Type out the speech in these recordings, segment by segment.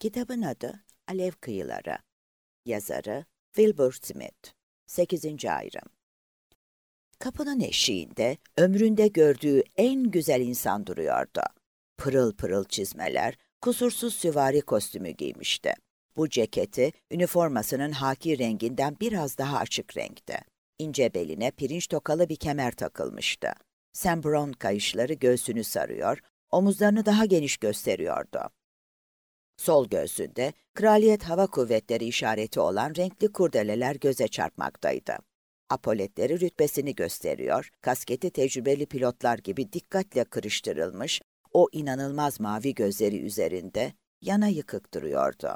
Kitabın adı Alev Kıyıları. Yazarı Wilbur Smith. 8. ayrım. Kapının eşiğinde ömründe gördüğü en güzel insan duruyordu. Pırıl pırıl çizmeler, kusursuz süvari kostümü giymişti. Bu ceketi üniformasının haki renginden biraz daha açık renkte. İnce beline pirinç tokalı bir kemer takılmıştı. Sam Brown kayışları göğsünü sarıyor, omuzlarını daha geniş gösteriyordu. Sol göğsünde Kraliyet Hava Kuvvetleri işareti olan renkli kurdeleler göze çarpmaktaydı. Apoletleri rütbesini gösteriyor, kasketi tecrübeli pilotlar gibi dikkatle kırıştırılmış, o inanılmaz mavi gözleri üzerinde yana yıkık duruyordu.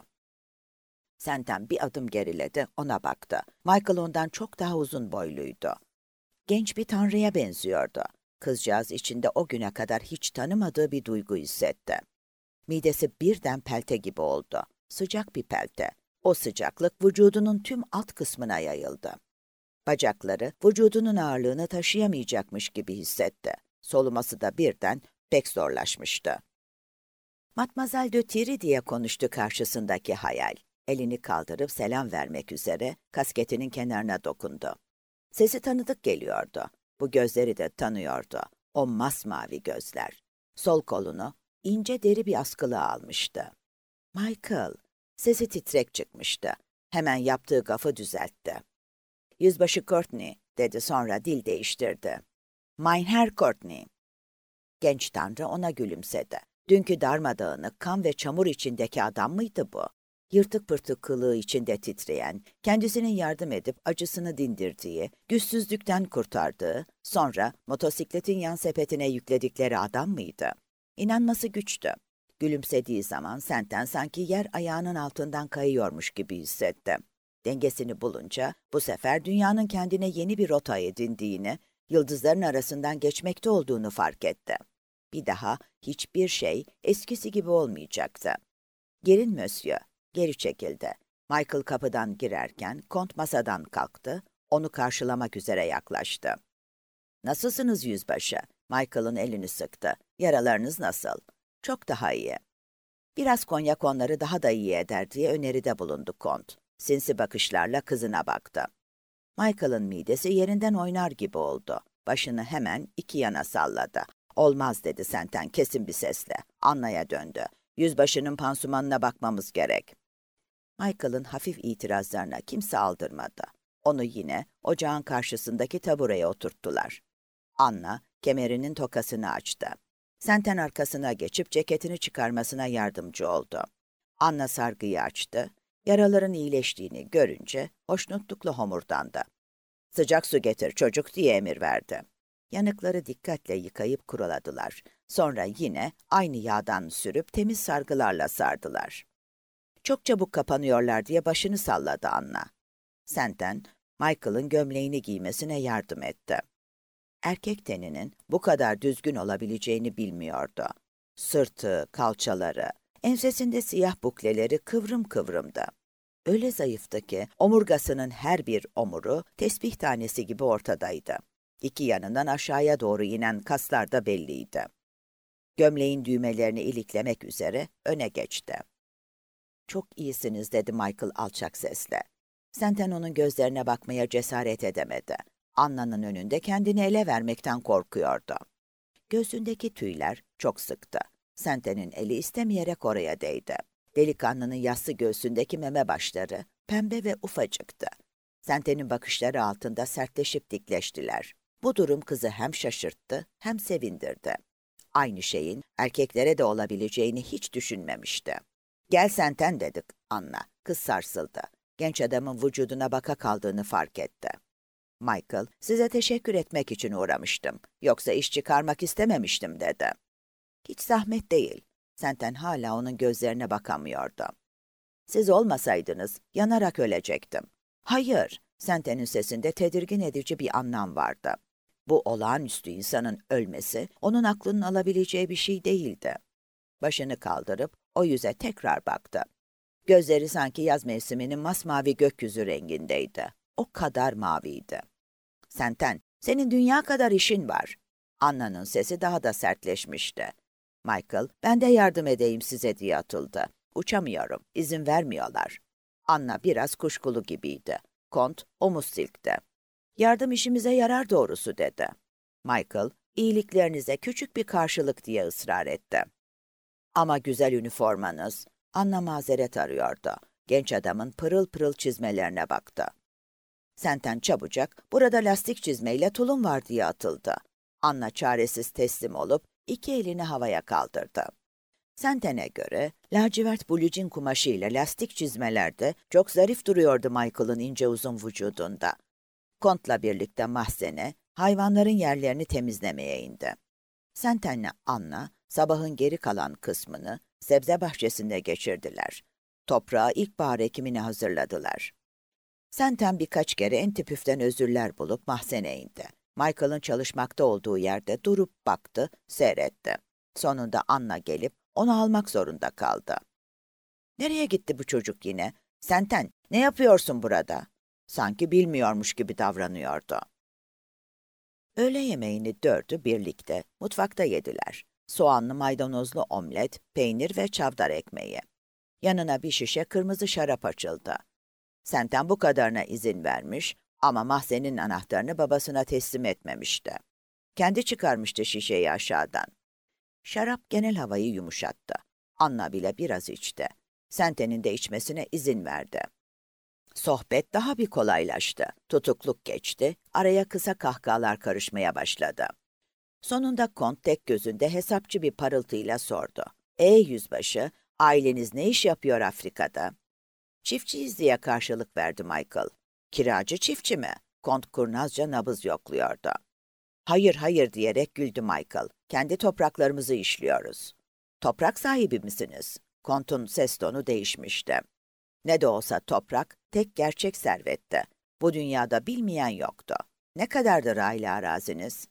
Senden bir adım geriledi, ona baktı. Michael ondan çok daha uzun boyluydu. Genç bir tanrıya benziyordu. Kızcağız içinde o güne kadar hiç tanımadığı bir duygu hissetti. Midesi birden pelte gibi oldu. Sıcak bir pelte. O sıcaklık vücudunun tüm alt kısmına yayıldı. Bacakları vücudunun ağırlığını taşıyamayacakmış gibi hissetti. Soluması da birden pek zorlaşmıştı. Mademoiselle de Thierry diye konuştu karşısındaki hayal. Elini kaldırıp selam vermek üzere kasketinin kenarına dokundu. Sesi tanıdık geliyordu. Bu gözleri de tanıyordu. O masmavi gözler. Sol kolunu ince deri bir askılığa almıştı. Michael, sesi titrek çıkmıştı. Hemen yaptığı gafı düzeltti. Yüzbaşı Courtney, dedi sonra dil değiştirdi. Mynheer Courtney. Genç tanrı ona gülümsedi. Dünkü darmadağınık kan ve çamur içindeki adam mıydı bu? Yırtık pırtık kılığı içinde titreyen, kendisine yardım edip acısını dindirdiği, güçsüzlükten kurtardığı, sonra motosikletin yan sepetine yükledikleri adam mıydı? İnanması güçtü. Gülümsediği zaman Senten sanki yer ayağının altından kayıyormuş gibi hissetti. Dengesini bulunca bu sefer dünyanın kendine yeni bir rota edindiğini, yıldızların arasından geçmekte olduğunu fark etti. Bir daha hiçbir şey eskisi gibi olmayacaktı. Gelin Monsieur, geri çekildi. Michael kapıdan girerken Kont masadan kalktı, onu karşılamak üzere yaklaştı. Nasılsınız yüzbaşı? Michael'ın elini sıktı. Yaralarınız nasıl? Çok daha iyi. Biraz konyak onları daha da iyi eder diye öneride bulundu Kont. Sinsi bakışlarla kızına baktı. Michael'ın midesi yerinden oynar gibi oldu. Başını hemen iki yana salladı. Olmaz dedi Senten kesin bir sesle. Anna'ya döndü. Yüzbaşının pansumanına bakmamız gerek. Michael'ın hafif itirazlarına kimse aldırmadı. Onu yine ocağın karşısındaki tabureye oturttular. Anna kemerinin tokasını açtı. Senten arkasına geçip ceketini çıkarmasına yardımcı oldu. Anna sargıyı açtı. Yaraların iyileştiğini görünce hoşnutlukla homurdandı. Sıcak su getir çocuk diye emir verdi. Yanıkları dikkatle yıkayıp kuruladılar. Sonra yine aynı yağdan sürüp temiz sargılarla sardılar. Çok çabuk kapanıyorlar diye başını salladı Anna. Senten, Michael'ın gömleğini giymesine yardım etti. Erkek teninin bu kadar düzgün olabileceğini bilmiyordu. Sırtı, kalçaları, ensesinde siyah bukleleri kıvrım kıvrımdı. Öyle zayıftı ki omurgasının her bir omuru tesbih tanesi gibi ortadaydı. İki yanından aşağıya doğru inen kaslar da belliydi. Gömleğin düğmelerini iliklemek üzere öne geçti. "Çok iyisiniz," dedi Michael alçak sesle. Senten onun gözlerine bakmaya cesaret edemedi. Anna'nın önünde kendini ele vermekten korkuyordu. Göğsündeki tüyler çok sıktı. Senten'in eli istemeyerek oraya değdi. Delikanlının yassı göğsündeki meme başları pembe ve ufacıktı. Senten'in bakışları altında sertleşip dikleştiler. Bu durum kızı hem şaşırttı hem sevindirdi. Aynı şeyin erkeklere de olabileceğini hiç düşünmemişti. "Gel Senten," dedik Anna. Kız sarsıldı. Genç adamın vücuduna baka kaldığını fark etti. Michael, "Size teşekkür etmek için uğramıştım. Yoksa iş çıkarmak istememiştim," dedi. "Hiç zahmet değil." Senten hala onun gözlerine bakamıyordu. "Siz olmasaydınız yanarak ölecektim." "Hayır," Senten'in sesinde tedirgin edici bir anlam vardı. Bu olağanüstü insanın ölmesi onun aklının alabileceği bir şey değildi. Başını kaldırıp o yüze tekrar baktı. Gözleri sanki yaz mevsiminin masmavi gökyüzü rengindeydi. O kadar maviydi. "Senten, senin dünya kadar işin var." Anna'nın sesi daha da sertleşmişti. Michael, "Ben de yardım edeyim size," diye atıldı. Uçamıyorum, izin vermiyorlar. Anna biraz kuşkulu gibiydi. Kont omuz silkti. Yardım işimize yarar doğrusu dedi. Michael, iyiliklerinize küçük bir karşılık diye ısrar etti. Ama güzel üniformanız. Anna mazeret arıyordu. Genç adamın pırıl pırıl çizmelerine baktı. Senten çabucak burada lastik çizmeyle tulum var diye atıldı. Anna çaresiz teslim olup iki elini havaya kaldırdı. Senten'e göre lacivert blucin kumaşıyla lastik çizmelerde çok zarif duruyordu Michael'ın ince uzun vücudunda. Kont'la birlikte mahzene, hayvanların yerlerini temizlemeye indi. Senten'le Anna sabahın geri kalan kısmını sebze bahçesinde geçirdiler. Toprağı ilkbahar ekimine hazırladılar. Senten birkaç kere en tüpüften özürler bulup mahzene indi. Michael'ın çalışmakta olduğu yerde durup baktı, seyretti. Sonunda Anna gelip onu almak zorunda kaldı. "Nereye gitti bu çocuk yine? Senten, ne yapıyorsun burada?" Sanki bilmiyormuş gibi davranıyordu. Öğle yemeğini dördü birlikte mutfakta yediler. Soğanlı maydanozlu omlet, peynir ve çavdar ekmeği. Yanına bir şişe kırmızı şarap açıldı. Senten bu kadarına izin vermiş ama mahzenin anahtarını babasına teslim etmemişti. Kendi çıkarmıştı şişeyi aşağıdan. Şarap genel havayı yumuşattı. Anna bile biraz içti. Senten'in de içmesine izin verdi. Sohbet daha bir kolaylaştı. Tutukluk geçti, araya kısa kahkahalar karışmaya başladı. Sonunda Kont tek gözünde hesapçı bir parıltıyla sordu. Yüzbaşı, aileniz ne iş yapıyor Afrika'da?" "Çiftçiyiz" diye karşılık verdi Michael. "Kiracı çiftçi mi?" Kont kurnazca nabız yokluyordu. "Hayır, hayır" diyerek güldü Michael. "Kendi topraklarımızı işliyoruz." "Toprak sahibi misiniz?" Kont'un ses tonu değişmişti. Ne de olsa toprak tek gerçek servetti. Bu dünyada bilmeyen yoktu. "Ne kadardır aile araziniz?"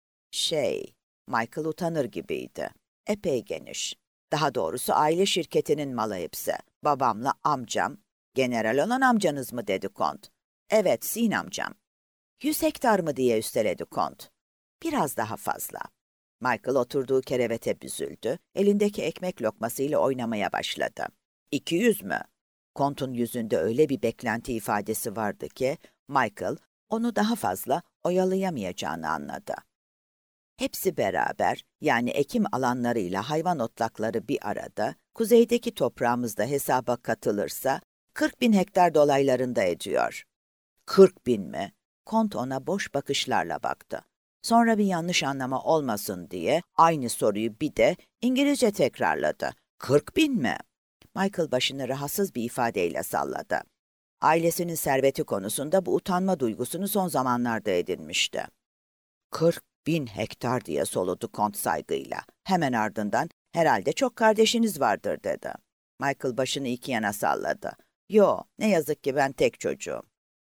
Michael utanır gibiydi. "Epey geniş. Daha doğrusu aile şirketinin malı hepsi. Babamla amcam." "General olan amcanız mı?" dedi Kont. "Evet, Sin amcam." 100 hektar mı diye üsteledi Kont. "Biraz daha fazla." Michael oturduğu kerevete büzüldü, elindeki ekmek lokmasıyla oynamaya başladı. 200 mü? Kont'un yüzünde öyle bir beklenti ifadesi vardı ki, Michael onu daha fazla oyalayamayacağını anladı. Hepsi beraber, yani ekim alanlarıyla hayvan otlakları bir arada, kuzeydeki toprağımızda hesaba katılırsa, 40.000 hektar dolaylarında ediyor. 40.000 mi? Kont ona boş bakışlarla baktı. Sonra bir yanlış anlama olmasın diye aynı soruyu bir de İngilizce tekrarladı. 40.000 mi? Michael başını rahatsız bir ifadeyle salladı. Ailesinin serveti konusunda bu utanma duygusunu son zamanlarda edinmişti. 40.000 hektar diye soludu Kont saygıyla. Hemen ardından herhalde çok kardeşiniz vardır dedi. Michael başını iki yana salladı. Yo, ne yazık ki ben tek çocuğum.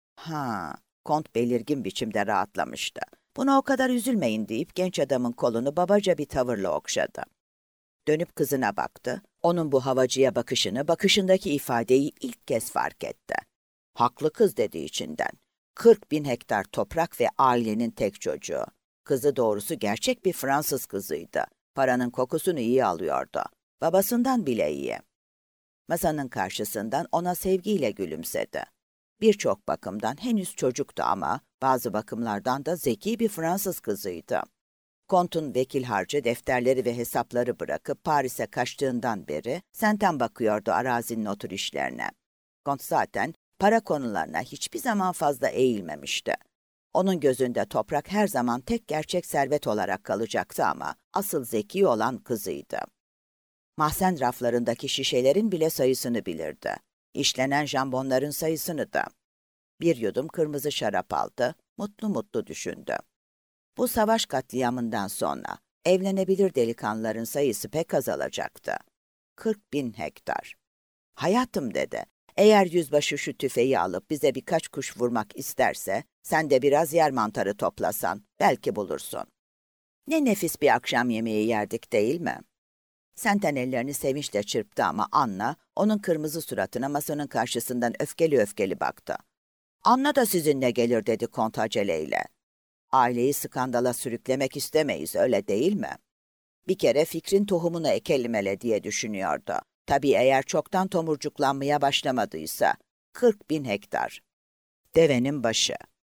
Kont belirgin biçimde rahatlamıştı. Buna o kadar üzülmeyin deyip genç adamın kolunu babaca bir tavırla okşadı. Dönüp kızına baktı. Onun bu havacıya bakışını, bakışındaki ifadeyi ilk kez fark etti. Haklı kız dedi içinden. 40.000 hektar toprak ve ailenin tek çocuğu. Kızı doğrusu gerçek bir Fransız kızıydı. Paranın kokusunu iyi alıyordu. Babasından bile iyi. Masanın karşısından ona sevgiyle gülümsedi. Birçok bakımdan henüz çocuktu ama bazı bakımlardan da zeki bir Fransız kızıydı. Kont'un vekil harcı defterleri ve hesapları bırakıp Paris'e kaçtığından beri Senten bakıyordu arazinin otur işlerine. Kont zaten para konularına hiçbir zaman fazla eğilmemişti. Onun gözünde toprak her zaman tek gerçek servet olarak kalacaktı ama asıl zeki olan kızıydı. Mahzen raflarındaki şişelerin bile sayısını bilirdi. İşlenen jambonların sayısını da. Bir yudum kırmızı şarap aldı, mutlu mutlu düşündü. Bu savaş katliamından sonra evlenebilir delikanlıların sayısı pek azalacaktı. 40.000 hektar. Hayatım dedi, eğer yüzbaşı şu tüfeği alıp bize birkaç kuş vurmak isterse, sen de biraz yer mantarı toplasan, belki bulursun. Ne nefis bir akşam yemeği yerdik değil mi? Senten ellerini sevinçle çırptı ama Anna, onun kırmızı suratına masanın karşısından öfkeli öfkeli baktı. Anna da sizinle gelir dedi Kont aceleyle. Aileyi skandala sürüklemek istemeyiz öyle değil mi? Bir kere fikrin tohumunu ekelim hele diye düşünüyordu. Tabii eğer çoktan tomurcuklanmaya başlamadıysa. 40.000 hektar. Devenin başı.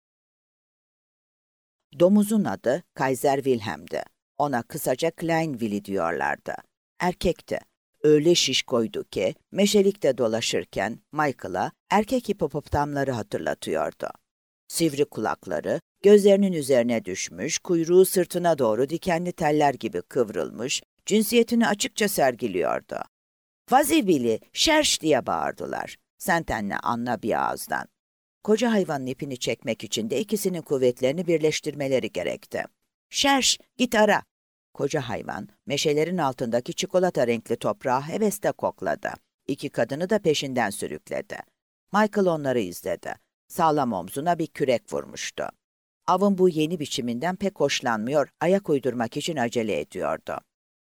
Domuzun adı Kaiser Wilhelm'di. Ona kısaca Kleinwilly diyorlardı. Erkekti. Öyle şişkoydu ki meşelikte dolaşırken Michael'a erkek hipopotamları hatırlatıyordu. Sivri kulakları, gözlerinin üzerine düşmüş, kuyruğu sırtına doğru dikenli teller gibi kıvrılmış, cinsiyetini açıkça sergiliyordu. "Fazibili, şerş!" diye bağırdılar. Sentenle Anna bir ağızdan. Koca hayvanın ipini çekmek için de ikisinin kuvvetlerini birleştirmeleri gerekti. "Şerş, git ara!" Koca hayvan, meşelerin altındaki çikolata renkli toprağı hevesle kokladı. İki kadını da peşinden sürükledi. Michael onları izledi. Sağlam omzuna bir kürek vurmuştu. Avın bu yeni biçiminden pek hoşlanmıyor, ayak uydurmak için acele ediyordu.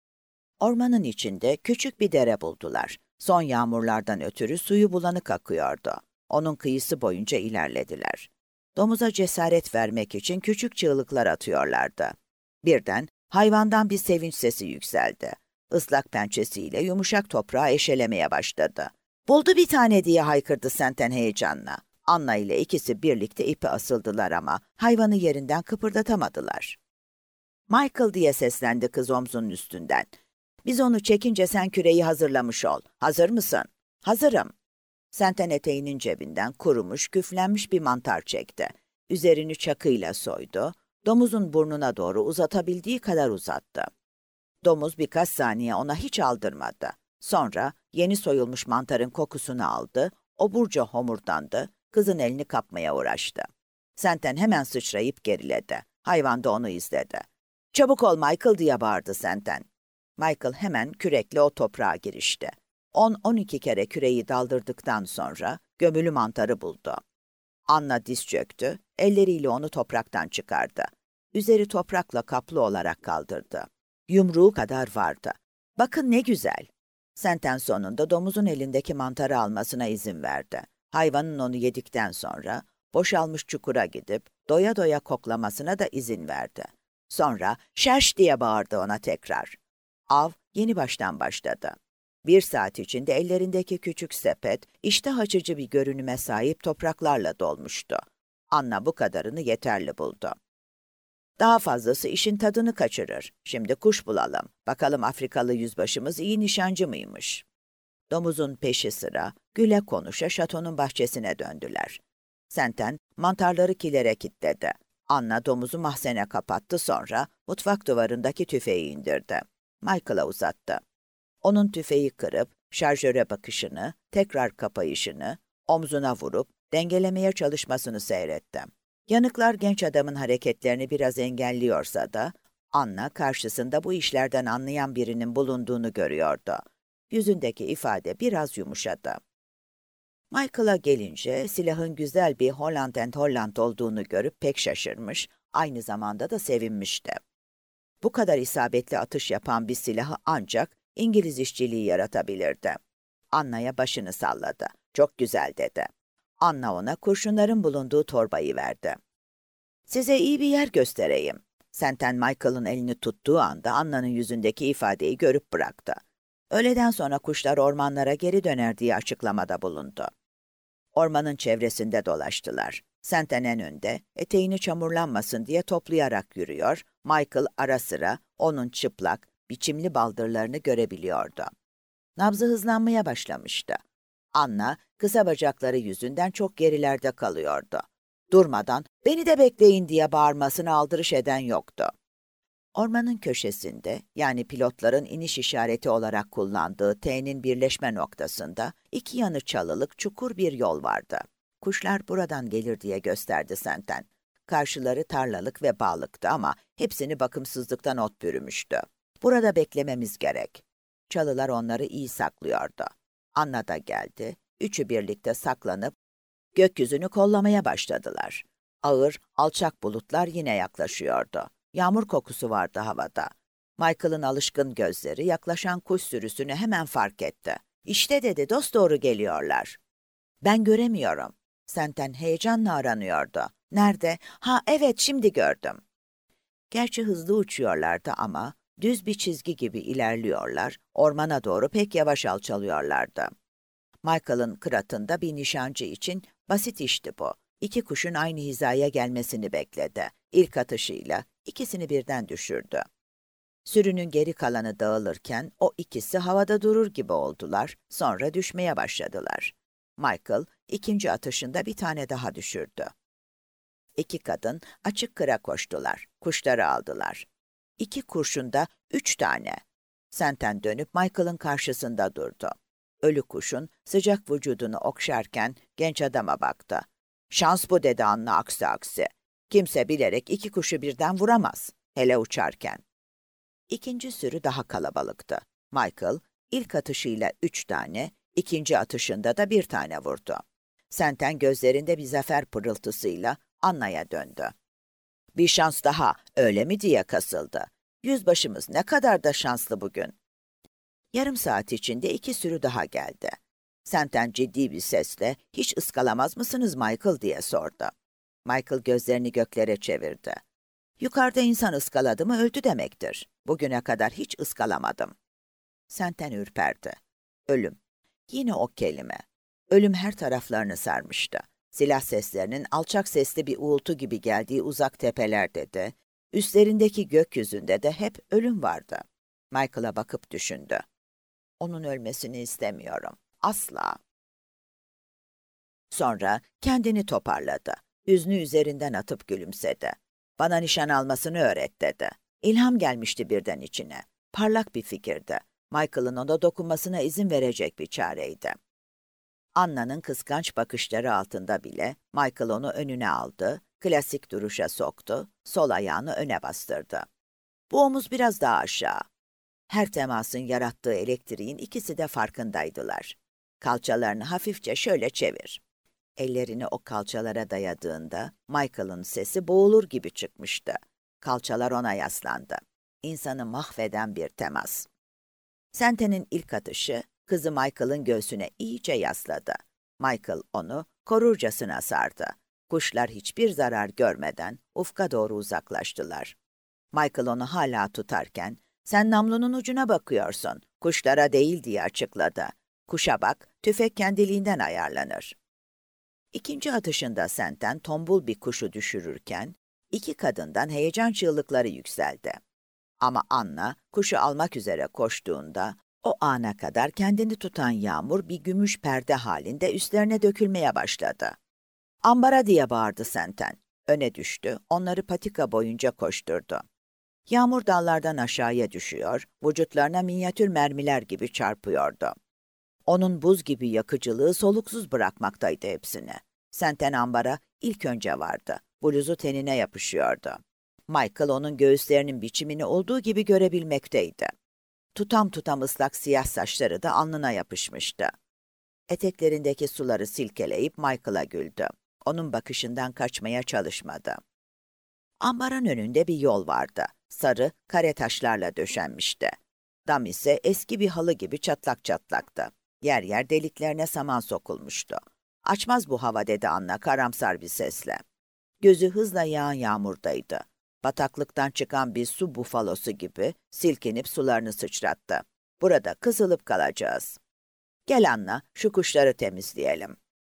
Ormanın içinde küçük bir dere buldular. Son yağmurlardan ötürü suyu bulanık akıyordu. Onun kıyısı boyunca ilerlediler. Domuza cesaret vermek için küçük çığlıklar atıyorlardı. Birden hayvandan bir sevinç sesi yükseldi. Islak pençesiyle yumuşak toprağı eşelemeye başladı. "Buldu bir tane!" diye haykırdı Senten heyecanla. Anna ile ikisi birlikte ipe asıldılar ama hayvanı yerinden kıpırdatamadılar. "Michael!" diye seslendi kız omzunun üstünden. "Biz onu çekince sen küreyi hazırlamış ol. Hazır mısın?" "Hazırım." Senten eteğinin cebinden kurumuş, küflenmiş bir mantar çekti. Üzerini çakıyla soydu. Domuzun burnuna doğru uzatabildiği kadar uzattı. Domuz birkaç saniye ona hiç aldırmadı. Sonra yeni soyulmuş mantarın kokusunu aldı, oburca homurdandı, kızın elini kapmaya uğraştı. Senten hemen sıçrayıp geriledi. Hayvan da onu izledi. "Çabuk ol Michael!" diye bağırdı Senten. Michael hemen kürekle o toprağa girişti. 10-12 kere küreyi daldırdıktan sonra gömülü mantarı buldu. Anna diz çöktü, elleriyle onu topraktan çıkardı. Üzeri toprakla kaplı olarak kaldırdı. Yumruğu kadar vardı. "Bakın ne güzel!" Senten sonunda domuzun elindeki mantarı almasına izin verdi. Hayvanın onu yedikten sonra boşalmış çukura gidip doya doya koklamasına da izin verdi. Sonra "Şerş!" diye bağırdı ona tekrar. Av yeni baştan başladı. 1 saat içinde ellerindeki küçük sepet, iştah açıcı bir görünüme sahip topraklarla dolmuştu. Anna bu kadarını yeterli buldu. "Daha fazlası işin tadını kaçırır. Şimdi kuş bulalım. Bakalım Afrikalı yüzbaşımız iyi nişancı mıymış?" Domuzun peşi sıra, güle konuşa şatonun bahçesine döndüler. Senten mantarları kilere kilitledi. Anna domuzu mahzene kapattı, sonra mutfak duvarındaki tüfeği indirdi. Michael'a uzattı. Onun tüfeği kırıp şarjöre bakışını, tekrar kapayışını, omzuna vurup dengelemeye çalışmasını seyretti. Yanıklar genç adamın hareketlerini biraz engelliyorsa da Anna karşısında bu işlerden anlayan birinin bulunduğunu görüyordu. Yüzündeki ifade biraz yumuşadı. Michael'a gelince silahın güzel bir Holland and Holland olduğunu görüp pek şaşırmış, aynı zamanda da sevinmişti. Bu kadar isabetli atış yapan bir silahı ancak İngiliz işçiliği yaratabilirdi. Anna'ya başını salladı. "Çok güzel," dedi. Anna ona kurşunların bulunduğu torbayı verdi. "Size iyi bir yer göstereyim." Senten Michael'ın elini tuttuğu anda Anna'nın yüzündeki ifadeyi görüp bıraktı. Öğleden sonra kuşlar ormanlara geri döner diye açıklamada bulundu. Ormanın çevresinde dolaştılar. Senten en önde, eteğini çamurlanmasın diye toplayarak yürüyor, Michael ara sıra onun çıplak, biçimli baldırlarını görebiliyordu. Nabzı hızlanmaya başlamıştı. Anna, kısa bacakları yüzünden çok gerilerde kalıyordu. Durmadan, "Beni de bekleyin!" diye bağırmasına aldırış eden yoktu. Ormanın köşesinde, yani pilotların iniş işareti olarak kullandığı T'nin birleşme noktasında, iki yanı çalılık çukur bir yol vardı. "Kuşlar buradan gelir," diye gösterdi Senten. Karşıları tarlalık ve bağlıktı ama hepsini bakımsızlıktan ot bürümüştü. "Burada beklememiz gerek." Çalılar onları iyi saklıyordu. Anna da geldi. Üçü birlikte saklanıp gökyüzünü kollamaya başladılar. Ağır, alçak bulutlar yine yaklaşıyordu. Yağmur kokusu vardı havada. Michael'ın alışkın gözleri yaklaşan kuş sürüsünü hemen fark etti. "İşte," dedi, "dosdoğru geliyorlar." "Ben göremiyorum." Senten heyecanla aranıyordu. "Nerede?" "Ha evet, şimdi gördüm." Gerçi hızlı uçuyorlardı ama düz bir çizgi gibi ilerliyorlar, ormana doğru pek yavaş alçalıyorlardı. Michael'ın kıratında bir nişancı için basit işti bu. İki kuşun aynı hizaya gelmesini bekledi. İlk atışıyla ikisini birden düşürdü. Sürünün geri kalanı dağılırken o ikisi havada durur gibi oldular, sonra düşmeye başladılar. Michael ikinci atışında bir tane daha düşürdü. İki kadın açık kıra koştular, kuşları aldılar. İki kurşunda 3 tane. Senten dönüp Michael'ın karşısında durdu. Ölü kuşun sıcak vücudunu okşarken genç adama baktı. "Şans bu," dedi Anna aksi aksi. "Kimse bilerek iki kuşu birden vuramaz, hele uçarken." İkinci sürü daha kalabalıktı. Michael ilk atışıyla 3 tane, ikinci atışında da bir tane vurdu. Senten gözlerinde bir zafer pırıltısıyla Anna'ya döndü. "Bir şans daha, öyle mi?" diye kasıldı. "Yüzbaşımız ne kadar da şanslı bugün." Yarım saat içinde 2 sürü daha geldi. Senten ciddi bir sesle, "Hiç ıskalamaz mısınız Michael?" diye sordu. Michael gözlerini göklere çevirdi. "Yukarıda insan ıskaladı mı öldü demektir. Bugüne kadar hiç ıskalamadım." Senten ürperdi. Ölüm. Yine o kelime. Ölüm her taraflarını sarmıştı. Silah seslerinin alçak sesli bir uğultu gibi geldiği uzak tepelerde de, üstlerindeki gökyüzünde de hep ölüm vardı. Michael'a bakıp düşündü. Onun ölmesini istemiyorum. Asla. Sonra kendini toparladı. Hüznü üzerinden atıp gülümsedi. "Bana nişan almasını öğret," dedi. İlham gelmişti birden içine. Parlak bir fikirdi. Michael'ın ona dokunmasına izin verecek bir çareydi. Anna'nın kıskanç bakışları altında bile Michael onu önüne aldı, klasik duruşa soktu, sol ayağını öne bastırdı. "Bu omuz biraz daha aşağı." Her temasın yarattığı elektriğin ikisi de farkındaydılar. "Kalçalarını hafifçe şöyle çevir." Ellerini o kalçalara dayadığında Michael'ın sesi boğulur gibi çıkmıştı. Kalçalar ona yaslandı. İnsanı mahveden bir temas. Senten'in ilk atışı kızı Michael'ın göğsüne iyice yasladı. Michael onu korurcasına sardı. Kuşlar hiçbir zarar görmeden ufka doğru uzaklaştılar. Michael onu hala tutarken, "Sen namlunun ucuna bakıyorsun, kuşlara değil," diye açıkladı. "Kuşa bak, tüfek kendiliğinden ayarlanır." İkinci atışında Senten tombul bir kuşu düşürürken, iki kadından heyecan çığlıkları yükseldi. Ama Anna, kuşu almak üzere koştuğunda, o ana kadar kendini tutan yağmur bir gümüş perde halinde üstlerine dökülmeye başladı. "Ambara!" diye bağırdı Senten. Öne düştü, onları patika boyunca koşturdu. Yağmur dallardan aşağıya düşüyor, vücutlarına minyatür mermiler gibi çarpıyordu. Onun buz gibi yakıcılığı soluksuz bırakmaktaydı hepsini. Senten ambara ilk önce vardı. Bluzu tenine yapışıyordu. Michael onun göğüslerinin biçimini olduğu gibi görebilmekteydi. Tutam tutam ıslak siyah saçları da alnına yapışmıştı. Eteklerindeki suları silkeleyip Michael'a güldü. Onun bakışından kaçmaya çalışmadı. Ambarın önünde bir yol vardı. Sarı, kare taşlarla döşenmişti. Dam ise eski bir halı gibi çatlak çatlaktı. Yer yer deliklerine saman sokulmuştu. "Açmaz bu hava," dedi Anna karamsar bir sesle. Gözü hızla yağan yağmurdaydı. Bataklıktan çıkan bir su bufalosu gibi silkinip sularını sıçrattı. "Burada kısılıp kalacağız." "Gel Anna, şu kuşları temizleyelim."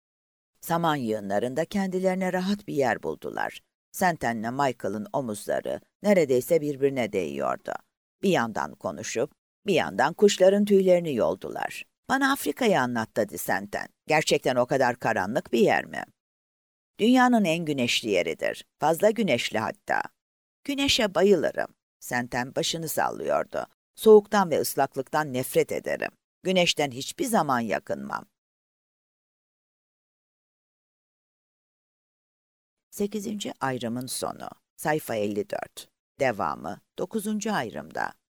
Saman yığınlarında kendilerine rahat bir yer buldular. Senten'le Michael'ın omuzları neredeyse birbirine değiyordu. Bir yandan konuşup, bir yandan kuşların tüylerini yoldular. "Bana Afrika'yı anlat," dedi Senten. "Gerçekten o kadar karanlık bir yer mi?" "Dünyanın en güneşli yeridir. Fazla güneşli hatta." "Güneşe bayılırım." Senten başını sallıyordu. "Soğuktan ve ıslaklıktan nefret ederim. Güneşten hiçbir zaman yakınmam." 8. ayrımın sonu. Sayfa 54. Devamı 9. ayrımda.